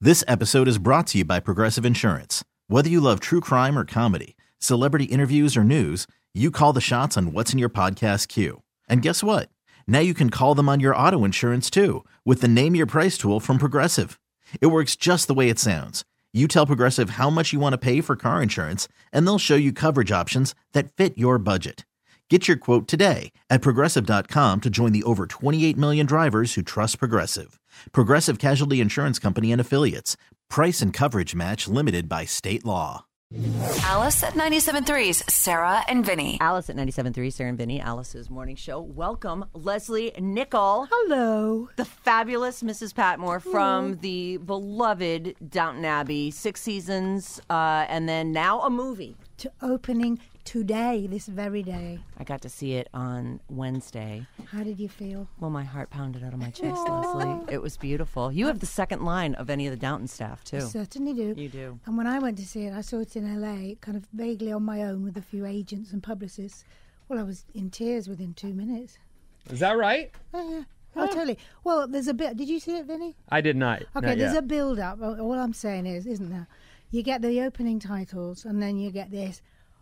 This episode is brought to you by Progressive Insurance. Whether you love true crime or comedy, celebrity interviews or news, you call the shots on what's in your podcast queue. And guess what? Now you can call them on your auto insurance too with the Name Your Price tool from Progressive. It works just the way it sounds. You tell Progressive how much you want to pay for car insurance, and they'll show you coverage options that fit your budget. Get your quote today at Progressive.com to join the over 28 million drivers who trust Progressive. Progressive Casualty Insurance Company and Affiliates. Price and coverage match limited by state law. Alice at 97.3's Sarah and Vinny. Alice at 97.3, Sarah and Vinny, Alice's morning show. Welcome, Leslie Nichol. Hello. The fabulous Mrs. Patmore from the beloved Downton Abbey, 6 seasons, and then now a movie. To opening today, this very day. I got to see it on Wednesday. How did you feel? Well, my heart pounded out of my chest, Leslie. It was beautiful. You have the second line of any of the Downton staff, too. I certainly do. You do. And when I went to see it, I saw it in LA, kind of vaguely on my own with a few agents and publicists. Well, I was in tears within 2 minutes. Is that right? Oh, yeah. Oh, totally. Well, there's a bit. Did you see it, Vinny? I did not. Okay, not there's yet. a build-up. All I'm saying is, isn't there? You get the opening titles, and then you get this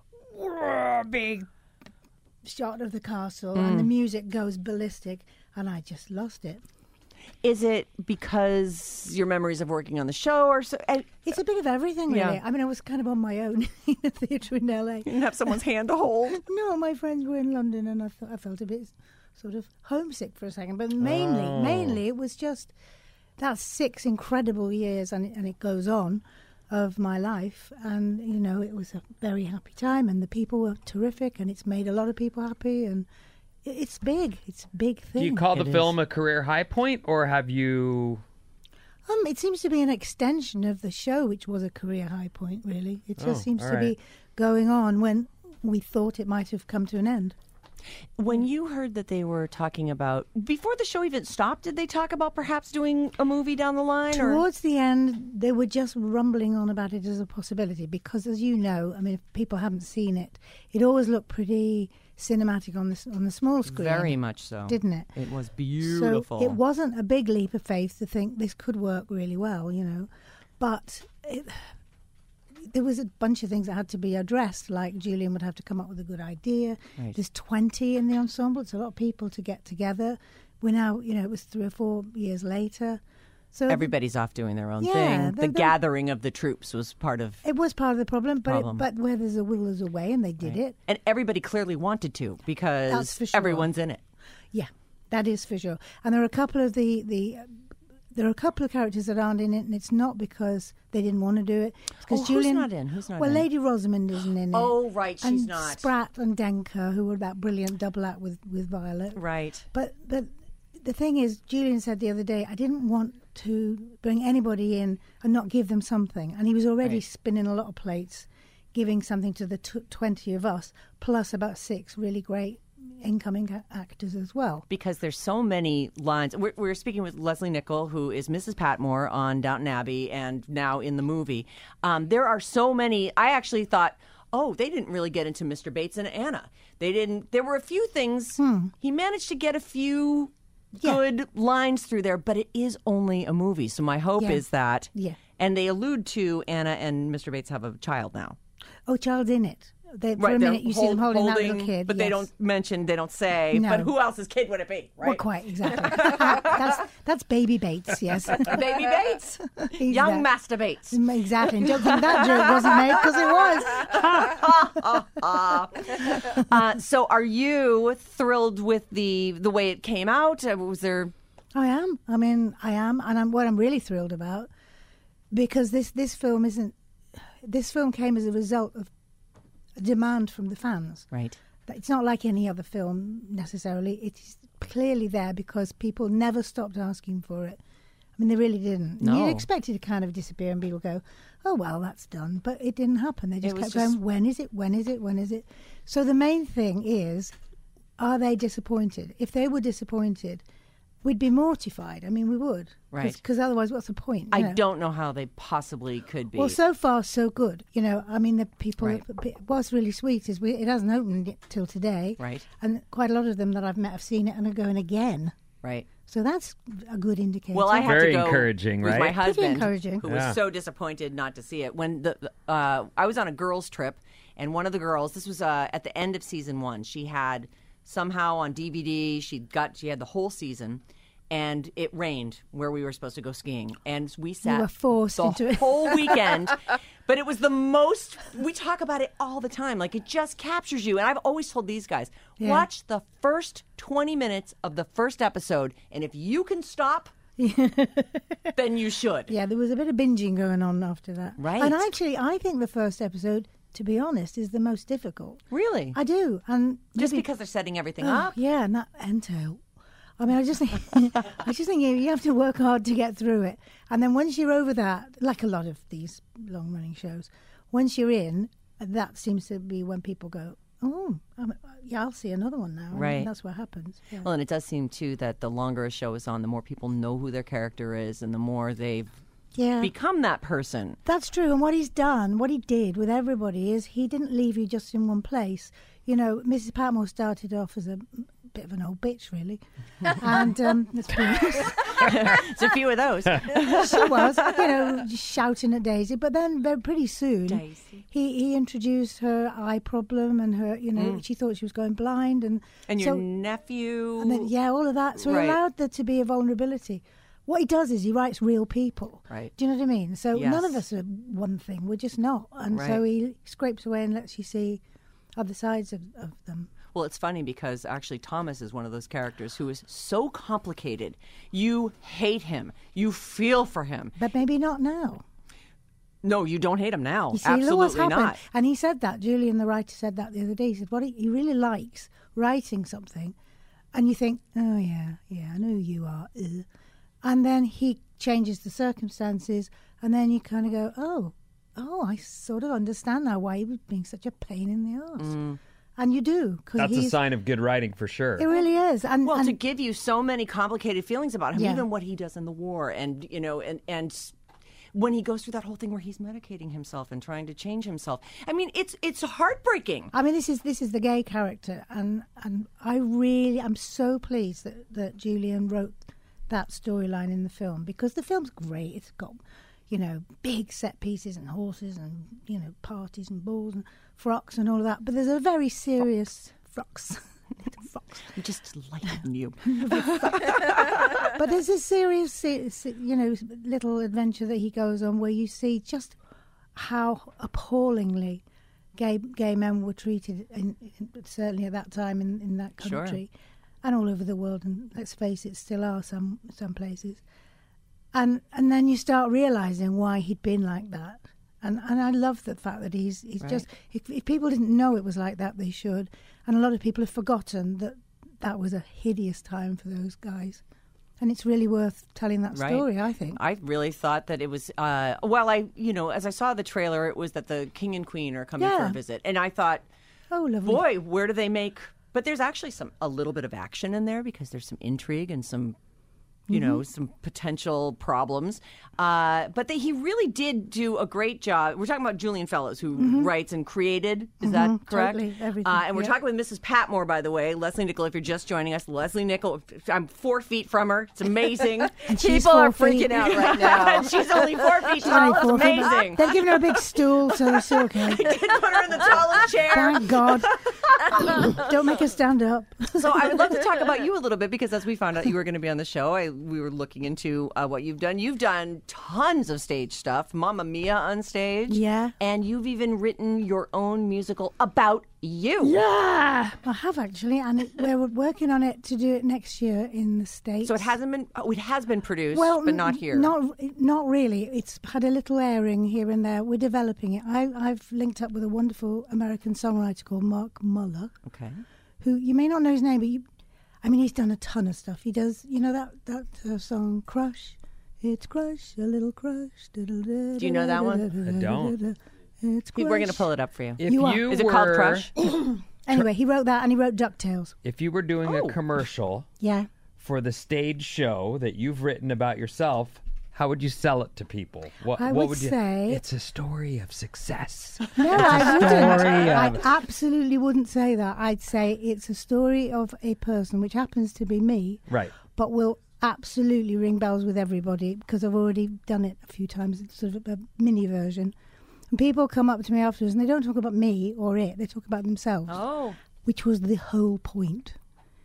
big shot of the castle, and the music goes ballistic, and I just lost it. Is it because your memories of working on the show or so? It's a bit of everything, really. Yeah. I mean, I was kind of on my own in a theatre in LA. You didn't have someone's hand to hold? No, my friends were in London, and I felt a bit sort of homesick for a second. But mainly, it was just that's 6 incredible years, and it goes on, of my life. And, you know, it was a very happy time, and the people were terrific, and it's made a lot of people happy, and it's big. It's a big thing. Do you call the It film is. a career high point, or have you... It seems to be an extension of the show, which was a career high point, really. It just seems to be going on when we thought it might have come to an end. When you heard that they were talking about, before the show even stopped, did they talk about perhaps doing a movie down the line? Towards the end, they were just rumbling on about it as a possibility because, as you know, I mean, if people haven't seen it, it always looked pretty cinematic on the small screen. Very much so. Didn't it? It was beautiful. So it wasn't a big leap of faith to think this could work really well, you know. But there was a bunch of things that had to be addressed, like Julian would have to come up with a good idea. Right. There's 20 in the ensemble. It's a lot of people to get together. We're now, you know, it was 3 or 4 years later. So Everybody's off doing their own Yeah, thing. The gathering of the troops was part of... it was part of the problem, but where there's a will, there's a way, and they did it. And everybody clearly wanted to That's because for sure. everyone's in it. Yeah, that is for sure. And there are a couple of there are a couple of characters that aren't in it, and it's not because they didn't want to do it. It's because Julian. Who's not in? Who's not well, in? Lady Rosamond isn't in it. Oh, right, she's and not. Spratt and Denker, who were that brilliant double act with Violet. Right. But the thing is, Julian said the other day, I didn't want to bring anybody in and not give them something. And he was already spinning a lot of plates, giving something to the 20 of us, plus about 6 really great incoming actors as well. Because there's so many lines. We're speaking with Leslie Nichol, who is Mrs. Patmore on Downton Abbey and now in the movie. There are so many. I actually thought, oh, they didn't really get into Mr. Bates and Anna. They didn't. There were a few things. He managed to get a few good lines through there, but it is only a movie. So my hope is that. Yeah. And they allude to Anna and Mr. Bates have a child now. Oh, child's in it. For a they're minute, you see them holding that little kid. But they don't mention, they don't say. No. But who else's kid would it be, right? Well, quite, exactly. that's Baby Bates, yes. Baby Bates. He's Young there. Master Bates. Exactly. And don't think that joke wasn't made because it was. So are you thrilled with the way it came out? Was there... I am. I mean, I am. And what I'm really thrilled about, because this film isn't... This film came as a result of a demand from the fans. Right. It's not like any other film necessarily. It's clearly there because people never stopped asking for it. I mean, they really didn't. No. You'd expect it to kind of disappear and people go, oh, well, that's done. But it didn't happen. They just kept going, when is it? When is it? When is it? So the main thing is, are they disappointed? If they were disappointed, we'd be mortified. I mean, we would. Right. Because otherwise, what's the point? I don't know how they possibly could be. Well, so far, so good. You know, I mean, the people, what's really sweet is it hasn't opened till today. Right. And quite a lot of them that I've met have seen it and are going again. Right. So that's a good indicator. Well, I had Very to go encouraging, with right? my Pretty husband, encouraging. who Yeah. was so disappointed not to see it. When I was on a girls' trip, and one of the girls, this was at the end of season 1, she had somehow on DVD, she had the whole season, and it rained where we were supposed to go skiing, and we sat were forced the into it. whole weekend. But it was the most. We talk about it all the time. Like, it just captures you. And I've always told these guys, watch the first 20 minutes of the first episode, and if you can stop, then you should. Yeah, there was a bit of binging going on after that. Right. And actually, I think the first episode, to be honest, is the most difficult. Really? I do. And Just maybe- because they're setting everything Oh, up? yeah, and that entail. I mean, I just think you have to work hard to get through it. And then once you're over that, like a lot of these long-running shows, once you're in, that seems to be when people go, oh, yeah, I'll see another one now. Right. And that's what happens. Yeah. Well, and it does seem, too, that the longer a show is on, the more people know who their character is and the more they've become that person. That's true. And what he did with everybody is he didn't leave you just in one place. You know, Mrs. Patmore started off as a bit of an old bitch, really. And let's be honest. There's a few of those. She was, just shouting at Daisy. But then pretty soon, Daisy. he introduced her eye problem and her, she thought she was going blind. And your so, nephew. and then, all of that. So Right. he allowed there to be a vulnerability. What he does is he writes real people. Right. Do you know what I mean? So Yes. none of us are one thing. We're just not. And so Right. he scrapes away and lets you see other sides of them. Well, it's funny because actually Thomas is one of those characters who is so complicated. You hate him. You feel for him. But maybe not now. No, you don't hate him now. You see, look what's Absolutely happened. not. And he said that, Julian, the writer, said that the other day. He said, what he really likes writing something, and you think, oh, yeah, I know who you are. And then he changes the circumstances, and then you kind of go, oh, I sort of understand now why he was being such a pain in the arse. And you do. 'Cause That's a he's- sign of good writing for sure. It really is. And, Well, and to give you so many complicated feelings about him, Yeah. even what he does in the war, and and when he goes through that whole thing where he's medicating himself and trying to change himself. I mean, it's heartbreaking. I mean, this is the gay character, and I'm so pleased that Julian wrote that storyline in the film, because the film's great. It's got, big set pieces and horses and, parties and balls and frocks and all of that. But there's a very serious frocks. I'm just liking you. But there's a serious, little adventure that he goes on where you see just how appallingly gay men were treated, certainly at that time in that country, and all over the world. And let's face it, still are some places. And then you start realising why he'd been like that. And I love the fact that he's Right. just, if people didn't know it was like that, they should. And a lot of people have forgotten that was a hideous time for those guys. And it's really worth telling that story, I think. I really thought that it was, as I saw the trailer, it was that the king and queen are coming for Yeah. a visit. And I thought, Oh, lovely. boy, where do they make... But there's actually a little bit of action in there because there's some intrigue and some... some potential problems. But he really did do a great job. We're talking about Julian Fellows, who writes and created. Is that correct? Totally, everything, And we're yeah. talking with Mrs. Patmore, by the way. Leslie Nichol, if you're just joining us. Leslie Nichol, I'm 4 feet from her. It's amazing. And she's People are 4 feet. freaking out right now. She's only 4 feet tall. It's Only 4 feet. amazing. They've given her a big stool, so it's okay. Did put her in the tallest chair. Thank God. Don't make her stand up. So I would love to talk about you a little bit, because as we found out you were going to be on the show, we were looking into what you've done. You've done tons of stage stuff, Mamma Mia on stage. Yeah. And you've even written your own musical about you. Yeah, I have actually, and we're working on it to do it next year in the States. So it has been produced, but not here. Not really. It's had a little airing here and there. We're developing it. I've linked up with a wonderful American songwriter called Mark Muller, Okay. who you may not know his name, but he's done a ton of stuff. He does, that song Crush. It's Crush, a little crush. Do you know that one? I don't. It's Crush. We're going to pull it up for you. If You are. you Is it called were- Crush? Anyway, he wrote that, and he wrote DuckTales. If you were doing Oh. a commercial Yeah. for the stage show that you've written about yourself, how would you sell it to people? What I what would you say- It's a story of success. No, I wouldn't. story I of- absolutely wouldn't say that. I'd say it's a story of a person, which happens to be me. Right. but will absolutely ring bells with everybody because I've already done it a few times. It's sort of a mini version. And people come up to me afterwards and they don't talk about me or it. They talk about themselves. Oh. Which was the whole point.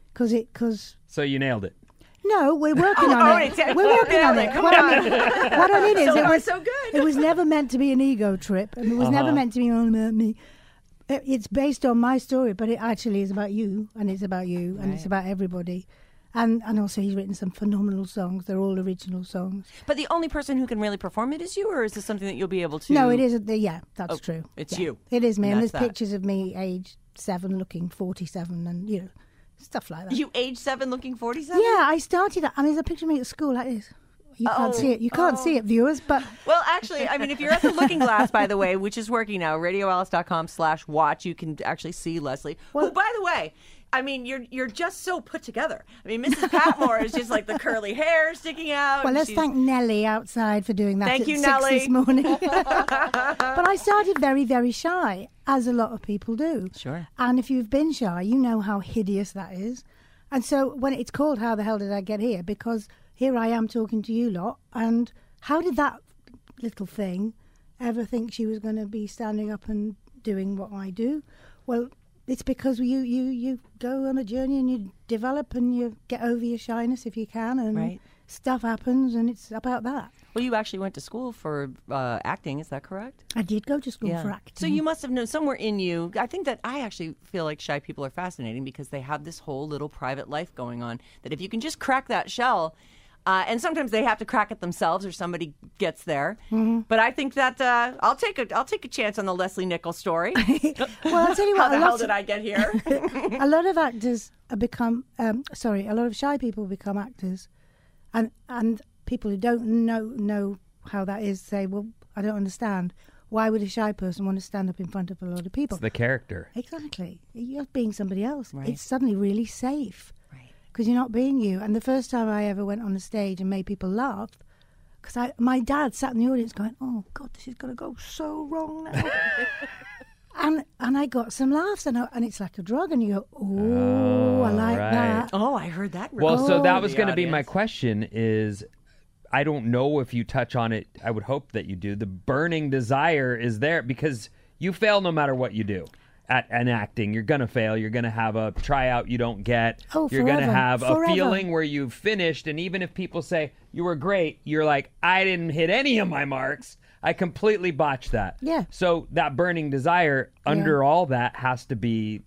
So you nailed it. No, we're working on it. We're working on it. What I mean is, it was so good. It was never meant to be an ego trip, and it was never meant to be all about me. It's based on my story, but it actually is about you, and it's about you, and it's about everybody. And also, he's written some phenomenal songs. They're all original songs. But the only person who can really perform it is you, or is this something that you'll be able to? No, it isn't. Yeah, that's true. It's yeah. you. It is me, and there's that's that. pictures of me age 7 looking 47, and stuff like that. You age 7 looking 47? Yeah, I started that. And there's a picture of me at school like this. You can't see it. You can't see it, viewers, but... Well, actually, I mean, if you're at the Looking Glass, by the way, which is working now, radioalice.com/watch, you can actually see Leslie. Who, by the way, I mean, you're just so put together. I mean, Mrs. Patmore is just like the curly hair sticking out. Well, let's thank Nellie outside for doing that. Thank at you, 6 Nellie. this morning. But I started very, very shy, as a lot of people do. Sure. And if you've been shy, you know how hideous that is. And so when it's called How the Hell Did I Get Here? Because here I am talking to you lot. And how did that little thing ever think she was going to be standing up and doing what I do? Well, it's because you go on a journey and you develop and you get over your shyness if you can. And stuff happens, and it's about that. Well, you actually went to school for acting, is that correct? I did go to school for acting. So you must have known somewhere in you. I think that I actually feel like shy people are fascinating because they have this whole little private life going on that if you can just crack that shell, and sometimes they have to crack it themselves or somebody gets there. Mm-hmm. But I think that I'll take a chance on the Leslie Nichols story. Well, I'll tell you what. How the hell did I get here? A lot of actors become, a lot of shy people become actors. And people who don't know how that is say, well, I don't understand. Why would a shy person want to stand up in front of a lot of people? It's the character. Exactly. You're being somebody else. Right. It's suddenly really safe. Right. Because you're not being you. And the first time I ever went on a stage and made people laugh, because my dad sat in the audience going, oh, God, this is going to go so wrong now. And I got some laughs, and it's like a drug, and you go, oh, I like that. Oh, I heard that. Well, so that was going to be my question is, I don't know if you touch on it. I would hope that you do. The burning desire is there because you fail no matter what you do. At an acting, you're going to fail. You're going to have a tryout you don't get. Oh, you're going to have forever. a feeling where you've finished. And even if people say you were great, you're like, I didn't hit any of my marks. I completely botched that. Yeah. So that burning desire under all that has to be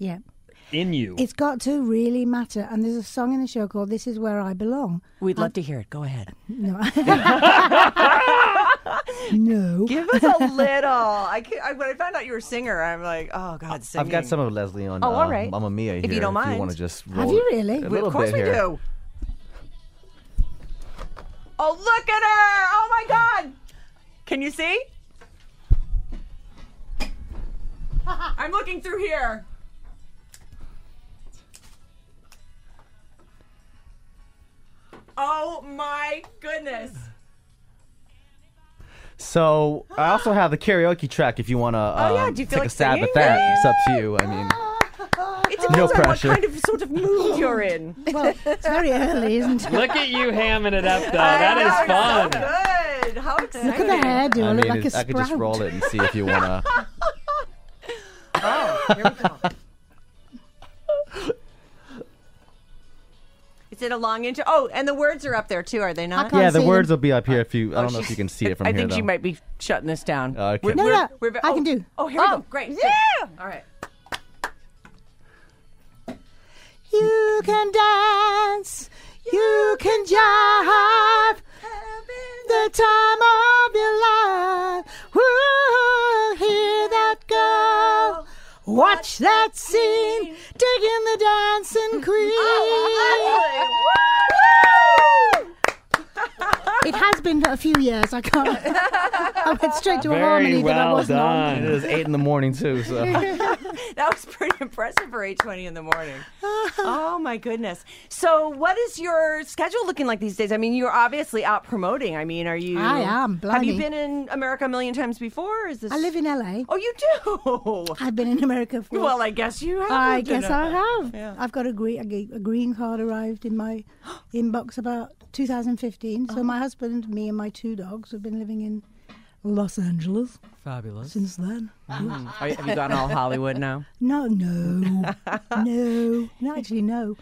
in you. It's got to really matter. And there's a song in the show called This Is Where I Belong. We'd love to hear it. Go ahead. No. No. Give us a little. When I found out you were a singer, I'm like, oh, God, singing. I've got some of Leslie on all right. Mamma Mia here. If you don't mind. If you want to just roll Have you really? a little Of course bit we here. do. Oh, look at her. Oh, my God. Can you see? I'm looking through here. Oh, my goodness. So I also have the karaoke track if you want to do you feel take like a stab singing? at that. It's up to you. I mean, It depends No on pressure. what kind of sort of mood you're in. Well, it's very early, isn't it? Look at you hamming it up, though. That is fun. So good. How exciting. Look at the hairdo. I I look mean, like a I sprout. could just roll it and see if you want to. Oh, here we go. Is it a long intro? Oh, and the words are up there too, are they not? can't Yeah, the see words them. will be up here if you. I don't know if you can see it from I here. think though. she might be shutting this down. Okay. No, I can do. Oh, here we go. Great. Yeah! All right. You can dance, you can jive, the time of your life. Woo, hear that girl, watch that scene, digging the dancing queen. It has been a few years. I can't. I went straight to a Very harmony that I well wasn't done. It is 8 in the morning too. So That was pretty impressive for 8:20 in the morning. Oh my goodness! So, what is your schedule looking like these days? I mean, you're obviously out promoting. I mean, are you? I am. Have you blimey. been in America a million times before? Or is this? I live in LA. Oh, you do. I've been in America for. Well, I guess you have. I lived in guess I LA. have. Yeah. I've got a green card arrived in my inbox about 2015. So my husband, me, and my 2 dogs have been living in Los Angeles Fabulous. since then. Have you gone all Hollywood now? No, actually, no.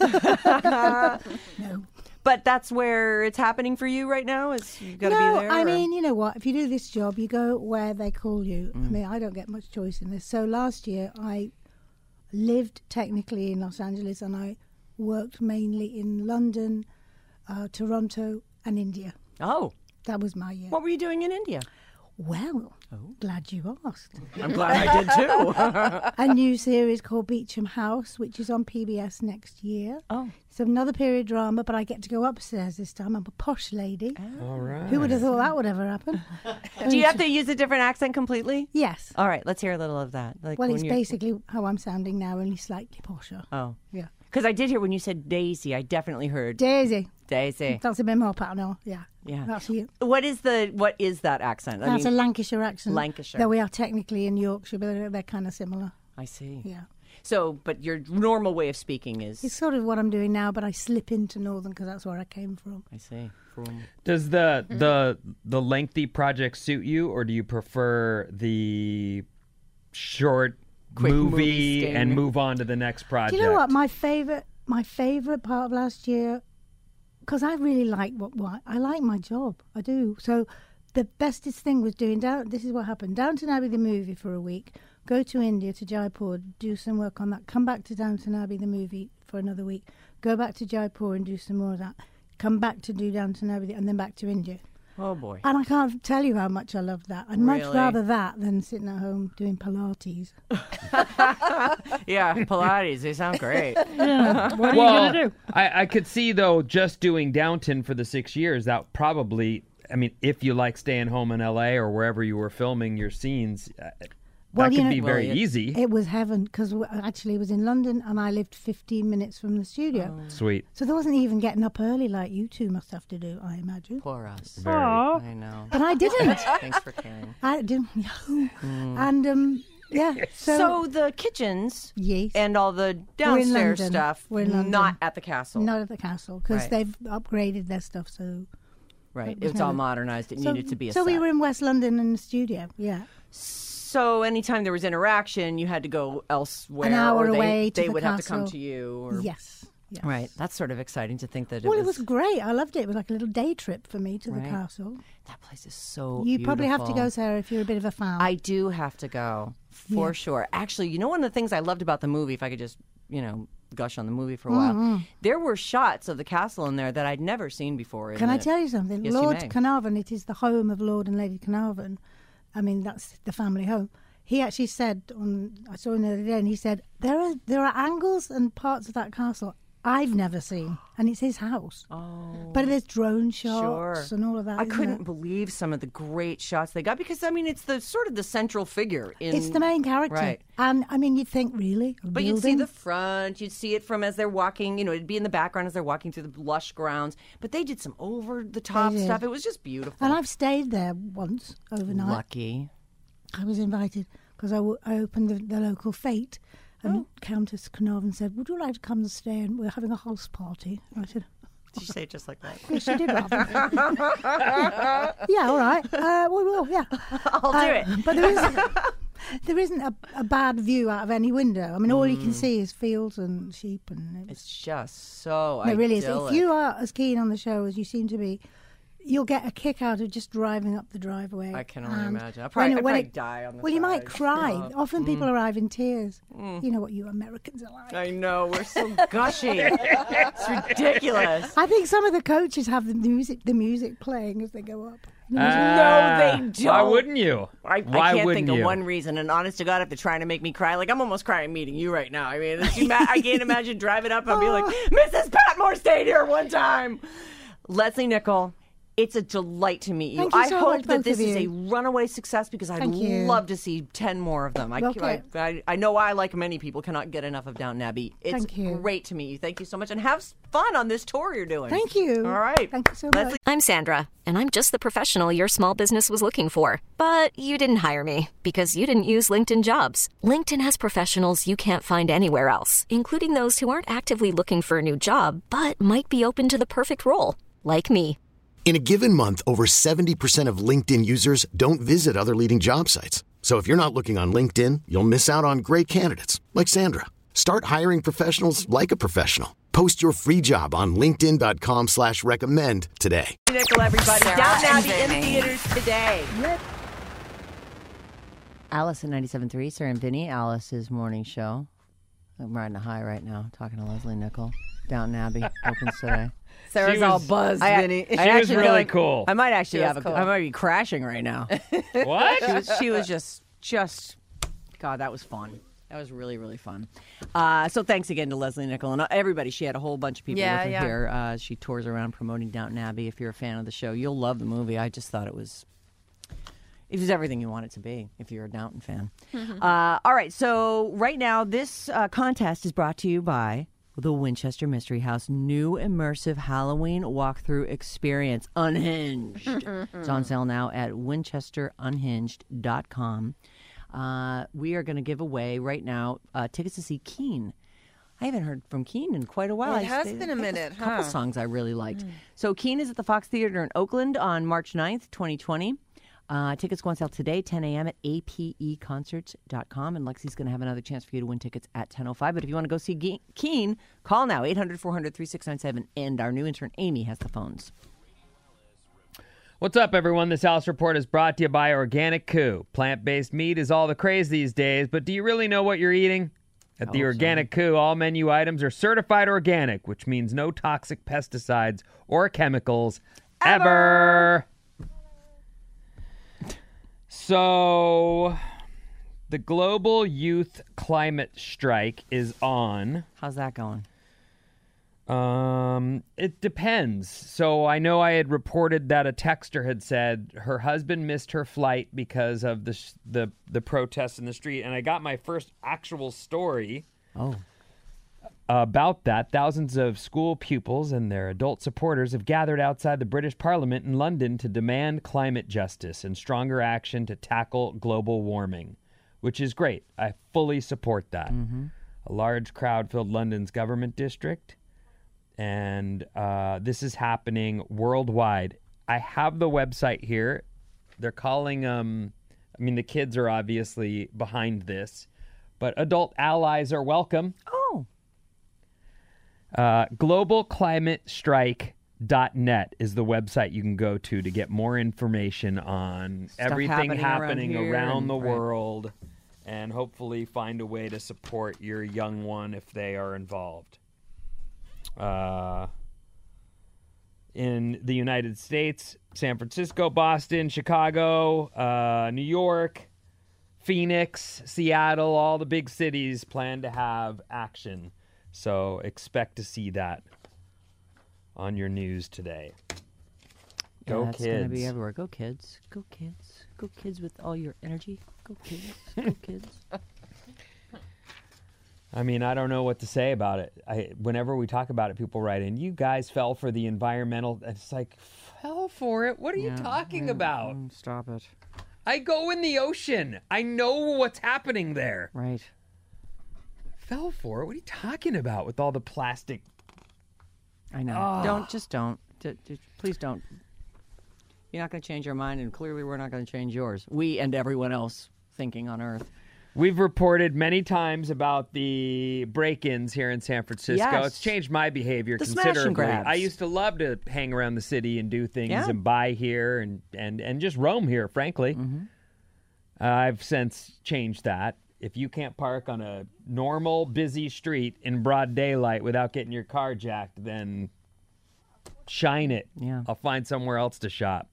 No. But that's where it's happening for you right now. Is you got to No, be there. I or- mean, you know what? If you do this job, you go where they call you. Mm. I mean, I don't get much choice in this. So last year, I lived technically in Los Angeles, and I worked mainly in London, Toronto, and India. Oh, That was my year. what were you doing in India? Well, glad you asked. I'm glad I did too. A new series called Beecham House, which is on PBS next year. Oh. It's another period drama, but I get to go upstairs this time. I'm a posh lady. All right. Who would have thought that would ever happen? Do you have to use a different accent completely? Yes. All right, let's hear a little of that. Like Well, when it's you're- basically how I'm sounding now, only slightly posher. Oh, Yeah. because I did hear when you said Daisy. I definitely heard Daisy. Daisy. That's a bit more pattern. Yeah. Yeah. That's you. What is that accent? That's a Lancashire accent. Lancashire. Though we are technically in Yorkshire, but they're kind of similar. I see. Yeah. So, but your normal way of speaking is. It's sort of what I'm doing now, but I slip into Northern because that's where I came from. I see. From Does the lengthy project suit you, or do you prefer the short Quick movie movie sting. and move on to the next project? Do you know what? My favorite part of last year, because I really like what I like my job. I do. So the bestest thing was doing this is what happened. Downton Abbey the movie for a week, go to India, to Jaipur, do some work on that, come back to Downton Abbey the movie for another week, go back to Jaipur and do some more of that, come back to do Downton Abbey and then back to India. Oh boy. And I can't tell you how much I loved that. I'd much Really? rather that than sitting at home doing Pilates. Yeah, Pilates. They sound great. What are Well, you going to do? I could see, though, just doing Downton for the 6 years, that probably, I mean, if you like staying home in L.A. or wherever you were filming your scenes, Well, that you could know- be very Well, easy. It was heaven because actually it was in London and I lived 15 minutes from the studio. Sweet. So there wasn't even getting up early like you two must have to do, I imagine. Poor us. Very. I know. But I didn't. Thanks for caring. I didn't. And yeah, So the kitchens yes, and all the We're in downstairs London. stuff, We're in London. not at the castle. not at the castle because Right. they've upgraded their stuff. So Right. was It's all never- modernized. It needed to be a so set. we were in West London in the studio. Yeah, So anytime there was interaction, you had to go elsewhere. An hour or away to they the would have to come castle. to you. Or, yes. Right. That's sort of exciting to think that Well, it was great. I loved it. It was like a little day trip for me to the Right. castle. That place is so You probably have to beautiful. go, Sarah, if you're a bit of a fan. I do have to go for sure. Actually, you know, one of the things I loved about the movie, if I could just, gush on the movie for a while, there were shots of the castle in there that I'd never seen before. Can I tell you something? Yes, you Lord may. Carnarvon, it is the home of Lord and Lady Carnarvon. I mean, that's the family home. He actually said, I saw him the other day, and he said, there are angles and parts of that castle I've never seen, and it's his house. Oh, But there's drone shots sure. and all of that. I isn't couldn't it? believe some of the great shots they got because, I mean, it's the sort of the central figure in. It's the main character. Right. And, I mean, you'd think, really? A But you'd see building? the front, you'd see it from as they're walking, it'd be in the background as they're walking through the lush grounds. But they did some over the top They did. stuff. It was just beautiful. And I've stayed there once overnight. Lucky. I was invited because I opened the local fete, and Countess Carnarvon said, "Would you like to come and stay? And we're having a house party." And I said, Did you say it just like that? "Yes, she did." Rather. Yeah, all right. Well, yeah. I'll do it. But there isn't a bad view out of any window. I mean, all you can see is fields and sheep, and It's just so it really is. If idyllic. you are as keen on the show as you seem to be, you'll get a kick out of just driving up the driveway. I can only And imagine. I'll probably, when I'd it- die on the Well, you might side. cry. Oh. Often people arrive in tears. You know what you Americans are like. I know, we're so gushy. It's ridiculous. I think some of the coaches have the music playing as they go up. No, they don't. Why wouldn't you? I Why can't wouldn't think you? of one reason. And honest to God, if they're trying to make me cry, like I'm almost crying meeting you right now. I mean, I can't imagine driving up and be like, Mrs. Patmore stayed here one time. Leslie Nichol, It's a delight to meet you. Thank you I so hope much, that both this of is a you. runaway success because I'd Thank you. love to see 10 more of them. Okay. I know I, like many people, cannot get enough of Downton Abbey. It's Thank you. great to meet you. Thank you so much. And have fun on this tour you're doing. Thank you. All right. Thank you so much. Leslie. I'm Sandra, and I'm just the professional your small business was looking for. But you didn't hire me because you didn't use LinkedIn Jobs. LinkedIn has professionals you can't find anywhere else, including those who aren't actively looking for a new job, but might be open to the perfect role, like me. In a given month, over 70% of LinkedIn users don't visit other leading job sites. So if you're not looking on LinkedIn, you'll miss out on great candidates like Sandra. Start hiring professionals like a professional. Post your free job on linkedin.com/recommend today. Nickel, everybody. Sarah Downton and Abbey in Vinny. theaters today. Alice at 97.3, Sarah and Vinny, Alice's morning show. I'm riding a high right now, talking to Leslie Nickel. Downton Abbey opens today. Sarah's She all was- buzzed, Vinny. She was really cool. I might actually She have was a. cool. I might be crashing right now. What? She was just. God, that was fun. That was really, really fun. So thanks again to Leslie Nickel and everybody. She had a whole bunch of people with her here. She tours around promoting Downton Abbey. If you're a fan of the show, you'll love the movie. I just thought it was everything you want it to be if you're a Downton fan. All right, so right now this contest is brought to you by the Winchester Mystery House new immersive Halloween walkthrough experience, Unhinged. It's on sale now at winchesterunhinged.com. We are going to give away right now tickets to see Keane. I haven't heard from Keane in quite a while. It has been a minute, A couple huh? songs I really liked. So Keane is at the Fox Theater in Oakland on March 9th, 2020. Tickets go on sale today, 10 a.m. at apeconcerts.com. And Lexi's going to have another chance for you to win tickets at 10:05. But if you want to go see Keane, call now, 800-400-3697. And our new intern, Amy, has the phones. What's up, everyone? This Alice Report is brought to you by Organic Coup. Plant-based meat is all the craze these days, but do you really know what you're eating? At the Organic Coup, all menu items are certified organic, which means no toxic pesticides or chemicals ever. So, the global youth climate strike is on. How's that going? It depends. So I know I had reported that a texter had said her husband missed her flight because of the protests in the street, and I got my first actual story about that. Thousands of school pupils and their adult supporters have gathered outside the British Parliament in London to demand climate justice and stronger action to tackle global warming, which is great. I fully support that. A large crowd filled London's government district. And this is happening worldwide. I have the website here. They're calling, the kids are obviously behind this, but adult allies are welcome. Oh. Globalclimatestrike.net is the website you can go to get more information on everything happening around the world and hopefully find a way to support your young one if they are involved. In the United States, San Francisco, Boston, Chicago, New York, Phoenix, Seattle, all the big cities plan to have action. So expect to see that on your news today. Go That's kids. going to be everywhere. Go kids. Go kids. Go kids with all your energy. Go kids. Go kids. I mean, I don't know what to say about it. Whenever we talk about it, people write in, you guys fell for the environmental. It's like, fell for it? What are you talking about? Stop it. I go in the ocean. I know what's happening there. Right. Fell for it? What are you talking about with all the plastic? I know. Don't. Please don't. You're not going to change our mind, and clearly we're not going to change yours. We and everyone else thinking on Earth. We've reported many times about the break-ins here in San Francisco. Yes. It's changed my behavior The smash and considerably. grabs. I used to love to hang around the city and do things Yeah. and buy here and just roam here, frankly. I've since changed that. If you can't park on a normal, busy street in broad daylight without getting your car jacked, then shine it. Yeah. I'll find somewhere else to shop.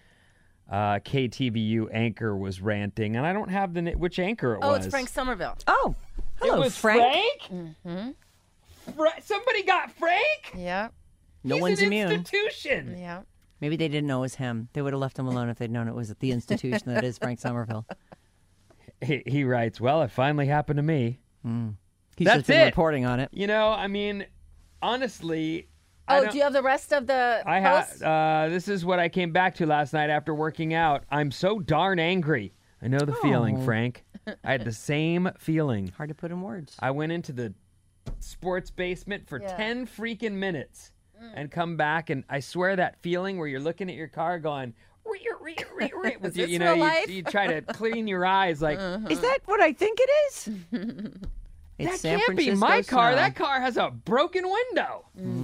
KTVU anchor was ranting, and I don't have which anchor it was. Oh, it's Frank Somerville. Oh, hello, It was Frank. Somebody got Frank? Yeah, No He's one's an immune. institution. yeah. Maybe they didn't know it was him. They would have left him alone if they'd known it was at the institution that is Frank Somerville. He writes, well, it finally happened to me. He's That's just been it. reporting on it. You know, I mean, honestly... Oh, do you have the rest of the post? This is what I came back to last night after working out. I'm so darn angry. I know the feeling, Frank. I had the same feeling. Hard to put in words. I went into the sports basement for 10 freaking minutes and come back, and I swear that feeling where you're looking at your car going... with you, you know, you try to clean your eyes like, Is that what I think it is? that It's San can't be Francisco my car. snow. That car has a broken window.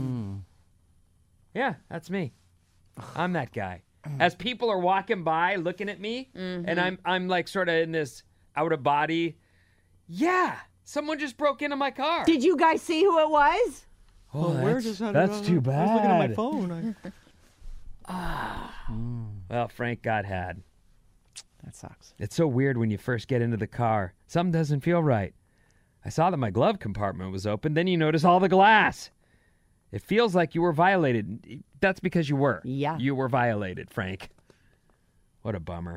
Yeah, that's me. I'm that guy. As people are walking by looking at me, and I'm like sort of in this out of body. Yeah, someone just broke into my car. Did you guys see who it was? Oh, that's too bad. I was looking at my phone. Well, Frank got had. That sucks. It's so weird when you first get into the car. Something doesn't feel right. I saw that my glove compartment was open. Then you notice all the glass. It feels like you were violated. That's because you were. Yeah. You were violated, Frank. What a bummer.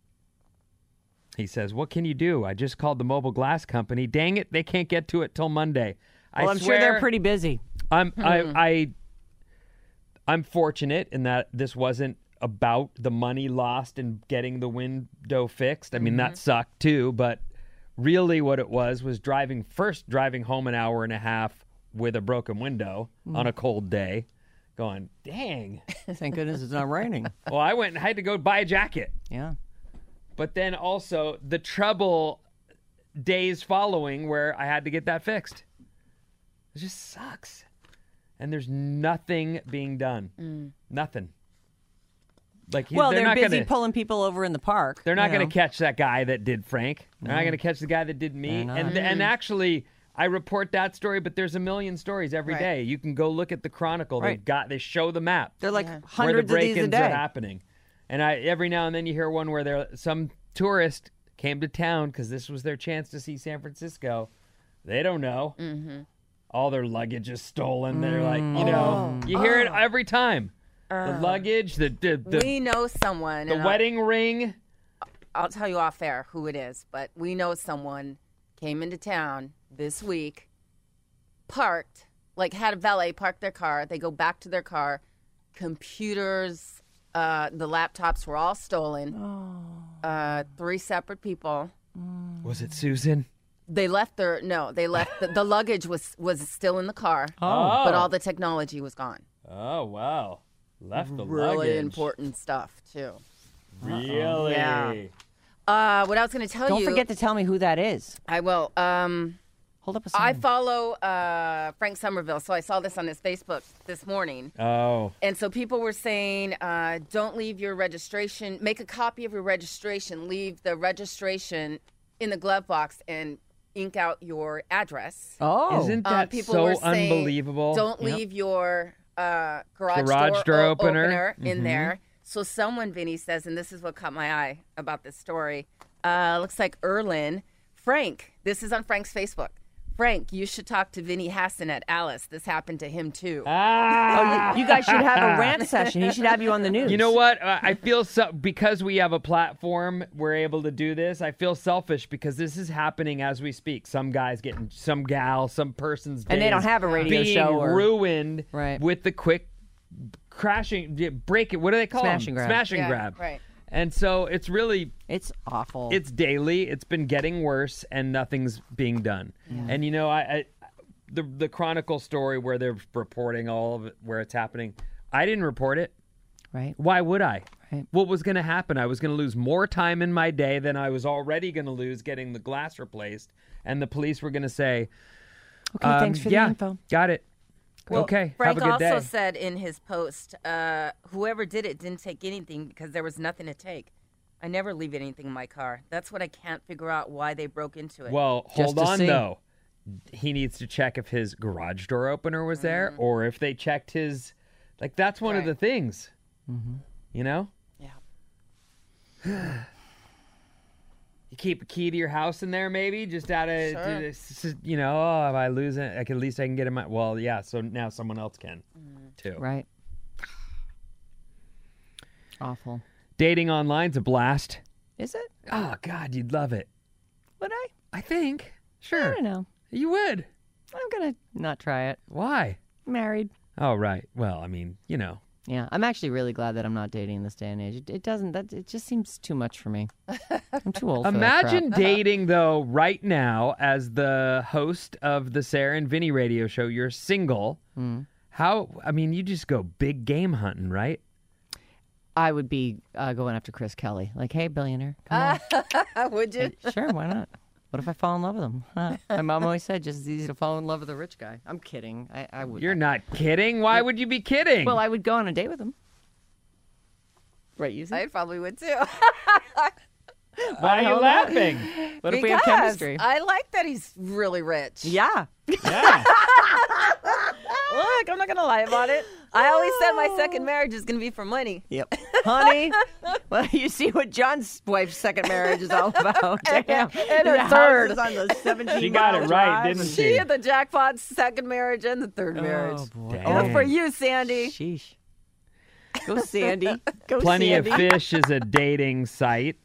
He says, what can you do? I just called the mobile glass company. Dang it, they can't get to it till Monday. Well, I'm sure they're pretty busy. I'm fortunate in that this wasn't about the money lost in getting the window fixed. I mean, that sucked too, but really what it was driving home an hour and a half with a broken window on a cold day, going, dang. Thank goodness it's not raining. Well, I went and had to go buy a jacket. Yeah. But then also the trouble days following where I had to get that fixed. It just sucks. And there's nothing being done. Nothing. Like, Well, they're busy gonna, pulling people over in the park. They're not you going know. to catch that guy that did Frank. They're not going to catch the guy that did me. And actually, I report that story, but there's a million stories every day. You can go look at the Chronicle. Right. They show the map. They're like where the hundreds of these a break-ins day. are happening. And every now and then you hear one where some tourist came to town because this was their chance to see San Francisco. They don't know. All their luggage is stolen. They're like, you hear it every time. The luggage, the we know someone. the wedding ring. I'll tell you off air who it is, but we know someone came into town this week, parked, like had a valet park their car. They go back to their car. Computers, the laptops were all stolen. 3 separate people. Was it Susan? They left the luggage was still in the car, Oh. but all the technology was gone. Oh, wow. Left the Really luggage. important stuff, too. Really? Yeah. What I was going to tell Don't you. forget to tell me who that is. I will. Hold up a sign. I follow Frank Somerville, so I saw this on his Facebook this morning. Oh. And so people were saying, don't leave your registration. Make a copy of your registration. Leave the registration in the glove box and ink out your address. Oh. Isn't that People so were saying, unbelievable? Don't leave your Garage door opener. in there. So someone, Vinny says, and this is what caught my eye about this story, looks like Erlin. Frank, this is on Frank's Facebook. Frank, you should talk to Vinny Hassan at Alice. This happened to him, too. Ah! You guys should have a rant session. He should have you on the news. You know what? I feel because we have a platform, we're able to do this. I feel selfish because this is happening as we speak. Some guy's getting, some gal, some person's And they don't days have a radio being show or- ruined Right. with the quick crashing, break it. What do they call Smash them? and grab. Smash and Yeah, grab. right. And so it's really, It's awful. it's daily. It's been getting worse, and nothing's being done. And you know, the Chronicle story where they're reporting all of it, where it's happening, I didn't report it. right. Why would I? Right. What was going to happen? I was going to lose more time in my day than I was already going to lose getting the glass replaced, and the police were going to say, Okay, thanks for the info. got it. Well, Okay, Frank have a good also day. said in his post, whoever did it didn't take anything because there was nothing to take. I never leave anything in my car. That's what I can't figure out why they broke into it. Well, Just hold to on see. though. He needs to check if his garage door opener was there, or if they checked his. Like that's one of Right. the things. You know. Yeah. You keep a key to your house in there, maybe just out of, Sure. you know. Oh, if I lose it, at least I can get in my. Well, yeah. So now someone else can, too. Right. Awful. Dating online's a blast. Is it? Oh, God, you'd love it. Would I? I think. Sure. I don't know. You would. I'm going to not try it. Why? Married. Oh, right. Well, I mean, you know. Yeah, I'm actually really glad that I'm not dating in this day and age. It just seems too much for me. I'm too old for Imagine that crap. dating, though, right now as the host of the Sarah and Vinny radio show. You're single. You just go big game hunting, right? I would be going after Chris Kelly. Like, hey, billionaire, come on. Would you? Sure, why not? What if I fall in love with him? Huh? My mom always said just as easy to fall in love with a rich guy. I'm kidding. I would. You're not kidding? Why would you be kidding? Well, I would go on a date with him. Right, you I probably would too. Why are you laughing? What if we have chemistry? I like that he's really rich. Yeah. Yeah. Look, I'm not going to lie about it. I always said my second marriage is going to be for money. Yep. Honey, well, you see what John's wife's second marriage is all about. Damn. And her The third. house is on the 17 She got it mile right, drive. didn't She had the jackpot, second marriage, and the third marriage. Oh, boy. Dang. All for you, Sandy. Sheesh. Go, Sandy. Go, Plenty Sandy. of Fish is a dating site.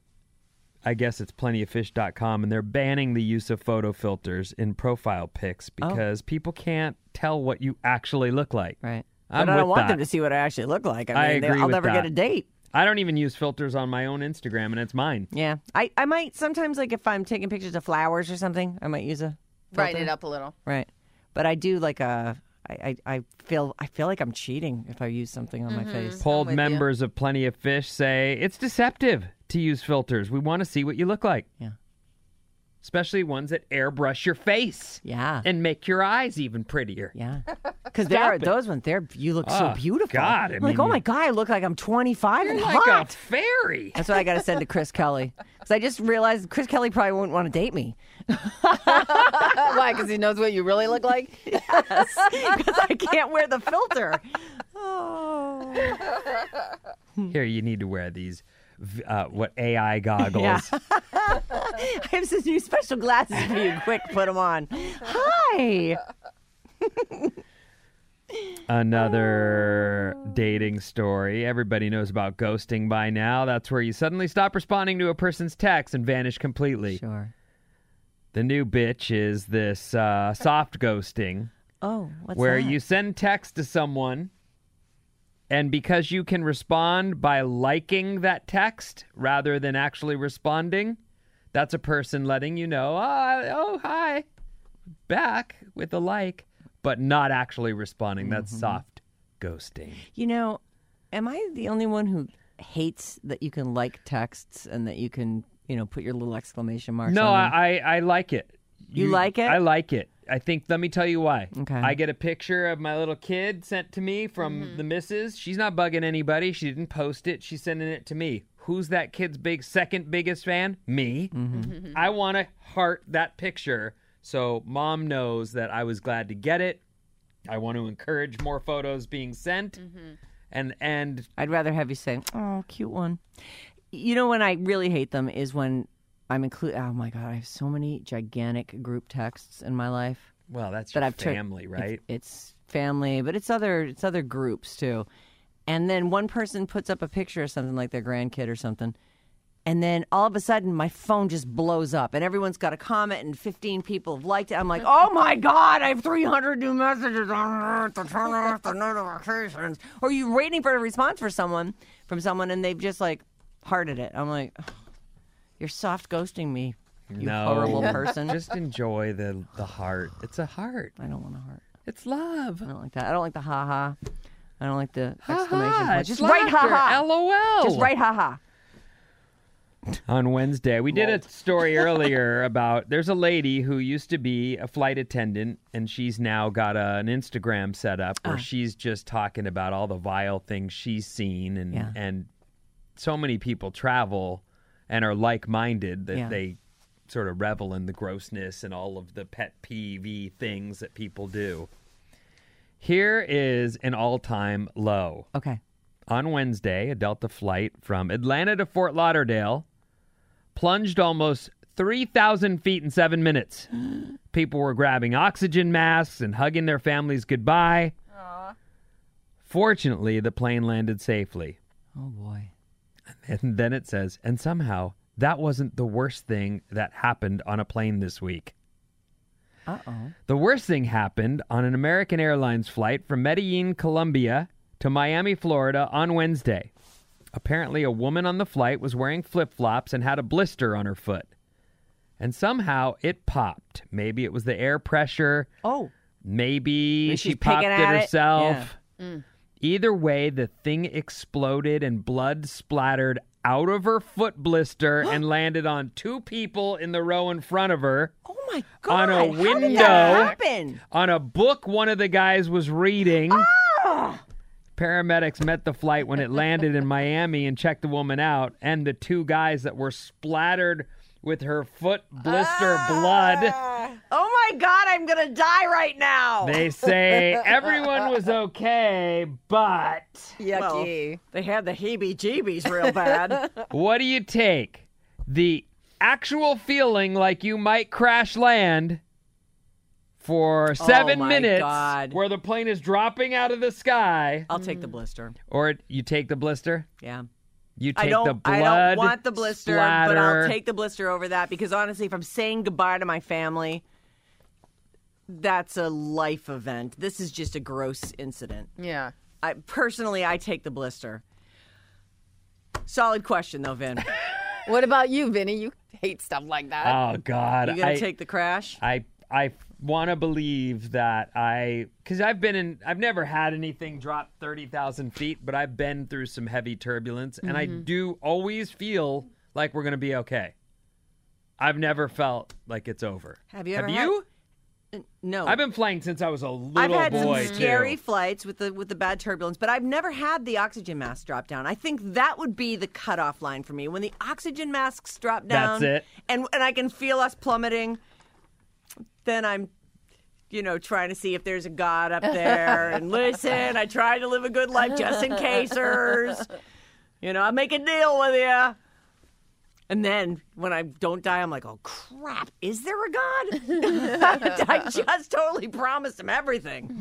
I guess it's plentyoffish.com, and they're banning the use of photo filters in profile pics because people can't tell what you actually look like. Right. I'm But I don't with want that. them to see what I actually look like. I agree I'll with never that. get a date. I don't even use filters on my own Instagram, and it's mine. Yeah. I might sometimes, like, if I'm taking pictures of flowers or something, I might use a filter. Brighten it up a little. Right. But I do like I feel like I'm cheating if I use something on my face. Polled with you. members of Plenty of Fish say it's deceptive to use filters. We want to see what you look like. Yeah. Especially ones that airbrush your face Yeah. and make your eyes even prettier. Yeah. Because Stop it. those ones, you look so Oh, beautiful. God, I I'm like, mean, oh my God, I look like I'm 25 and You're like hot. a fairy. That's what I got to send to Chris Kelly. Because I just realized Chris Kelly probably wouldn't want to date me. Why? Because he knows what you really look like? Because I can't wear the filter. Oh. Here, you need to wear these, AI goggles. Yeah. I have some new special glasses for you. Quick, put them on. Hi. Another dating story. Everybody knows about ghosting by now. That's where you suddenly stop responding to a person's text and vanish completely. Sure. The new bitch is this soft ghosting, Oh, what's where that? you send text to someone, and because you can respond by liking that text rather than actually responding, that's a person letting you know, oh, hi, back with a like, but not actually responding. That's soft ghosting. You know, am I the only one who hates that you can like texts and that you can, put your little exclamation marks No, on them? I like it. You like it? I like it. I think, let me tell you why. Okay. I get a picture of my little kid sent to me from the missus. She's not bugging anybody. She didn't post it. She's sending it to me. Who's that kid's second biggest fan? Me. I want to heart that picture so mom knows that I was glad to get it. I want to encourage more photos being sent. And I'd rather have you say, oh, cute one. You know when I really hate them is when I'm oh my God, I have so many gigantic group texts in my life. well, that's that your I've turned- family, right? It's family, but it's other groups too. And then one person puts up a picture of something like their grandkid or something, and then all of a sudden my phone just blows up, and everyone's got a comment, and 15 people have liked it. I'm like, oh my God, I have 300 new messages on here to turn off the notifications. Or you're waiting for a response from someone, and they've just like hearted it. I'm like, oh, you're soft ghosting me, you horrible person. Just enjoy the heart. It's a heart. I don't want a heart. It's love. I don't like that. I don't like the ha-ha. I don't like the Ha-ha, exclamation point. it's Just write laughter, ha-ha. LOL. Just write ha-ha. On Wednesday, we did a story earlier about there's a lady who used to be a flight attendant, and she's now got an Instagram set up where she's just talking about all the vile things she's seen, and so many people travel and are like-minded that they sort of revel in the grossness and all of the pet peeve things that people do. Here is an all-time low. Okay. On Wednesday, a Delta flight from Atlanta to Fort Lauderdale plunged almost 3,000 feet in 7 minutes. People were grabbing oxygen masks and hugging their families goodbye. Fortunately, the plane landed safely. Oh, boy. And then it says, and somehow that wasn't the worst thing that happened on a plane this week. Uh-oh. The worst thing happened on an American Airlines flight from Medellin, Colombia to Miami, Florida on Wednesday. Apparently, a woman on the flight was wearing flip-flops and had a blister on her foot. And somehow it popped. Maybe it was the air pressure. Oh. Maybe she she's popped picking it at it. herself. Yeah. Either way, the thing exploded and blood splattered out of her foot blister and landed on two people in the row in front of her. Oh, my God. On a window. How did that happen? On a book one of the guys was reading. Paramedics met the flight when it landed in Miami and checked the woman out. And the two guys that were splattered with her foot blister blood. Oh, my God. I'm going to die right now. They say everyone was okay, but Yucky. They had the heebie-jeebies real bad. what do you take? The actual feeling like you might crash land for 7 my minutes God. where the plane is dropping out of the sky, I'll take the blister. or you take the blister? Yeah. You take I don't, the blood I don't want the blister, splatter. but I'll take the blister over that because honestly, if I'm saying goodbye to my family, that's a life event. This is just a gross incident. Yeah. I take the blister. Solid question, though, Vin. What about you, Vinny? You hate stuff like that. Oh, God. You gonna take the crash? I want to believe that because I've never had anything drop 30,000 feet, but I've been through some heavy turbulence, and I do always feel like we're going to be okay. I've never felt like it's over. Have you ever No. I've been flying since I was a little I've had boy, some scary too. flights with the bad turbulence, but I've never had the oxygen mask drop down. I think that would be the cutoff line for me. When the oxygen masks drop down, That's it. and I can feel us plummeting, then I'm, trying to see if there's a God up there. And listen, I tried to live a good life just in casers. I make a deal with you. And then when I don't die, I'm like, oh, crap, is there a God? I just totally promised him everything.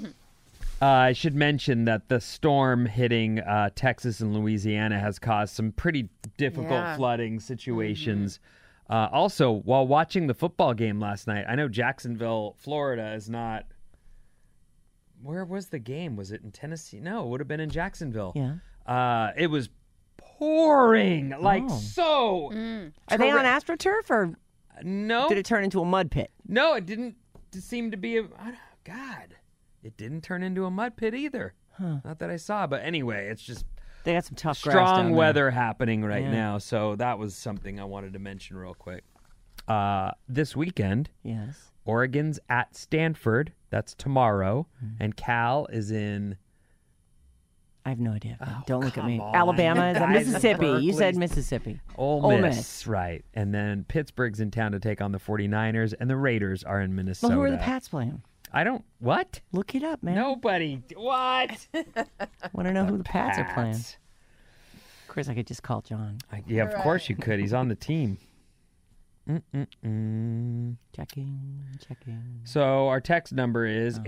I should mention that the storm hitting Texas and Louisiana has caused some pretty difficult flooding situations. Also, while watching the football game last night, I know Jacksonville, Florida is not... Where was the game? Was it in Tennessee? No, it would have been in Jacksonville. Yeah. It was pouring, so... Are they on AstroTurf or No. did it turn into a mud pit? No, it didn't seem to be God, it didn't turn into a mud pit either. Not that I saw, but anyway, it's just They got some tough grass down strong there. weather happening right Yeah. now, so that was something I wanted to mention real quick. This weekend, Yes. Oregon's at Stanford. That's tomorrow, and Cal is in... I have no idea. Don't look at come me. on, Alabama, you is guys, Mississippi. You said Berkeley's- Mississippi. Ole Miss, right. And then Pittsburgh's in town to take on the 49ers, and the Raiders are in Minnesota. Well, who are the Pats playing? What? Look it up, man. Nobody. What? Want to know who the Pats are playing? Pats. Of course, I could just call John. Yeah, of course you could. He's on the team. Checking. So our text number is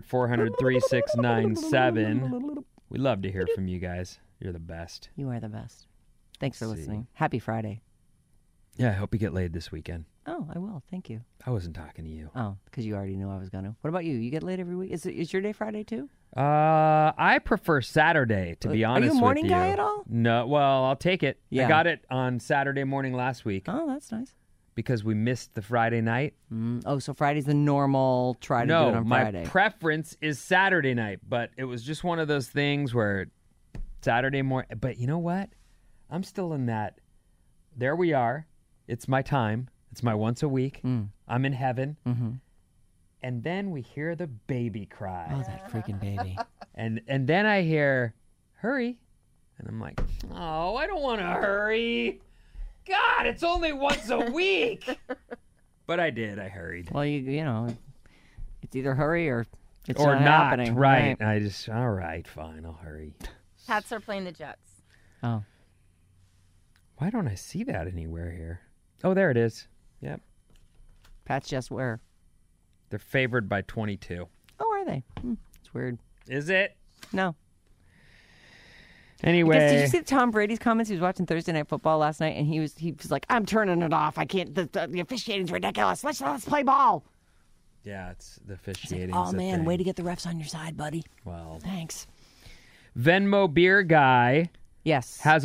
800-400-3697. We love to hear from you guys. You're the best. You are the best. Thanks for Let's see. listening. Happy Friday. Yeah, I hope you get laid this weekend. Oh, I will. Thank you. I wasn't talking to you. Oh, because you already knew I was going to. What about you? You get laid every week? Is your day Friday too? I prefer Saturday, to be honest with you. Are you a morning guy at all? No, well, I'll take it. Yeah. I got it on Saturday morning last week Oh, that's nice. because we missed the Friday night. Oh, so Friday's the normal try to do it No, on my Friday. preference is Saturday night, but it was just one of those things where Saturday morning. But you know what? I'm still in that. There we are. It's my time. It's my once a week. I'm in heaven. Mm-hmm. And then we hear the baby cry. Oh, that freaking baby. And then I hear, hurry. And I'm like, oh, I don't want to hurry. God, it's only once a week. But I did. I hurried. Well, you know, it's either hurry or it's Or not not, happening. right. I just, all right, fine, I'll hurry. Pats are playing the Jets. Oh. Why don't I see that anywhere here? Oh, there it is. Yep. Pats just where? They're favored by 22. Oh, are they? It's weird. Is it? No. Anyway. Because did you see Tom Brady's comments? He was watching Thursday Night Football last night, and he was like, "I'm turning it off. I can't. The officiating's ridiculous. Let's play ball." Yeah, it's the officiating. Oh man, way to get the refs on your side, buddy. Well, thanks. Venmo beer guy. Yes. Has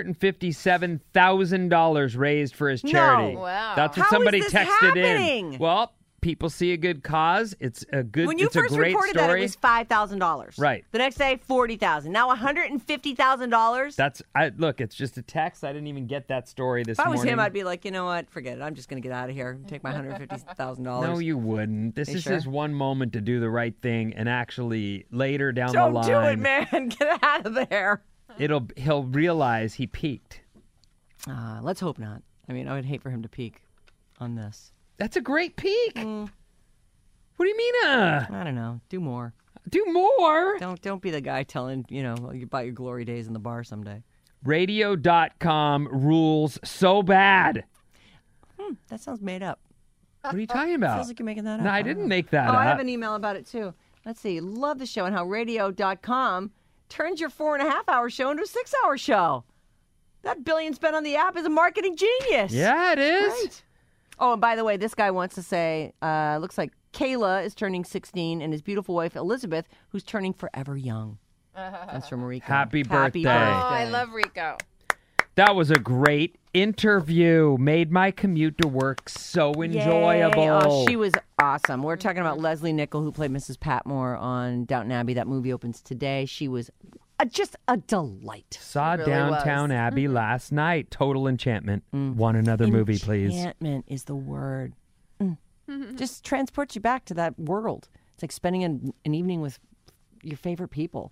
$157,000 raised for his charity. No. Wow. That's what How somebody is this texted happening? in. Well, people see a good cause. It's a good. When you it's first a great reported story. that, it was $5,000. Right. The next day, $40,000. Now $150,000. That's look. It's just a text. I didn't even get that story this If I was morning. him, I'd be like, you know what? Forget it. I'm just going to get out of here. Take my $150,000. No, you wouldn't. This You is sure? his one moment to do the right thing, and actually later down Don't the line, do it, man. Get out of there. he'll realize he peaked. Let's hope not. I mean, I would hate for him to peak on this. That's a great peak. What do you mean? I don't know. Do more. Do more. Don't be the guy telling, about your glory days in the bar someday. Radio.com rules so bad. That sounds made up. What are you talking about? Feels like you're making that up. No, I didn't make that up. I have an email about it too. Let's see. Love the show and how radio.com turns your 4.5-hour show into a 6-hour show. That billion spent on the app is a marketing genius. Yeah, it is. Right. Oh, and by the way, this guy wants to say, looks like Kayla is turning 16 and his beautiful wife, Elizabeth, who's turning forever young. That's from Rico. Happy birthday. Oh, I love Rico. That was a great interview. Made my commute to work so enjoyable. Yay. Oh, she was awesome. We're talking about Leslie Nichol, who played Mrs. Patmore on Downton Abbey. That movie opens today. She was just a delight. Saw really Downtown was. Abbey last night. Total enchantment. Want another movie, please? Enchantment is the word. Just transports you back to that world. It's like spending an evening with your favorite people.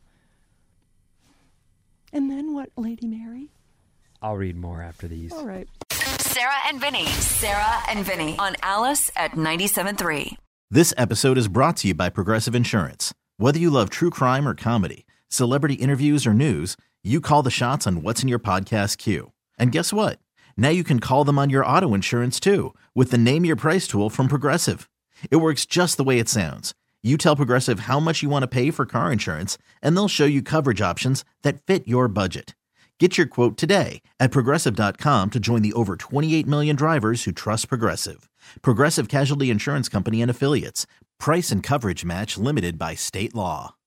And then what, Lady Mary? I'll read more after these. All right. Sarah and Vinny. Sarah and Vinny on Alice at 97.3. This episode is brought to you by Progressive Insurance. Whether you love true crime or comedy, celebrity interviews or news, you call the shots on what's in your podcast queue. And guess what? Now you can call them on your auto insurance too with the Name Your Price tool from Progressive. It works just the way it sounds. You tell Progressive how much you want to pay for car insurance, and they'll show you coverage options that fit your budget. Get your quote today at Progressive.com to join the over 28 million drivers who trust Progressive. Progressive Casualty Insurance Company and Affiliates. Price and coverage match limited by state law.